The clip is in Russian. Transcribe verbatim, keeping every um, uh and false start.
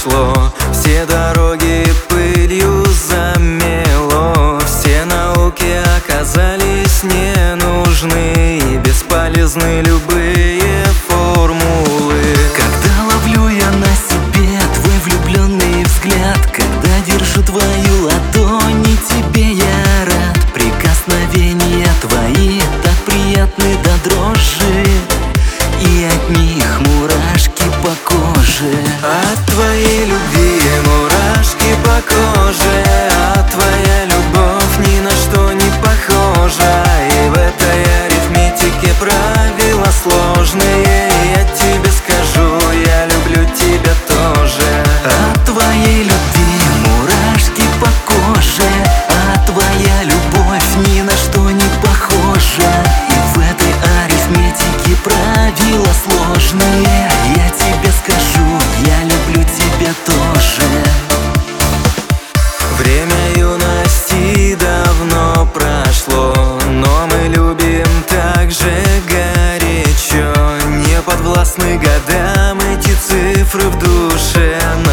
прошло, все дороги пылью замело, все науки оказались не нужны и бесполезны любые формулы. Когда ловлю я на себе твой влюбленный взгляд, когда держу твою ладонь и тебе я рад, прикосновения твои так приятны до дрожи, и от них мурашки по коже. От твоей любви мурашки по коже, а твоя любовь ни на что не похожа. И в этой арифметике правила сложные, я тебе скажу, я люблю тебя тоже. От твоей любви мурашки по коже, а твоя любовь ни на что не похожа. И в этой арифметике правила сложные, я тебе скажу, я люблю тебя тоже. Время юности давно прошло, но мы любим так же горячо. Не подвластны годам эти цифры в душе,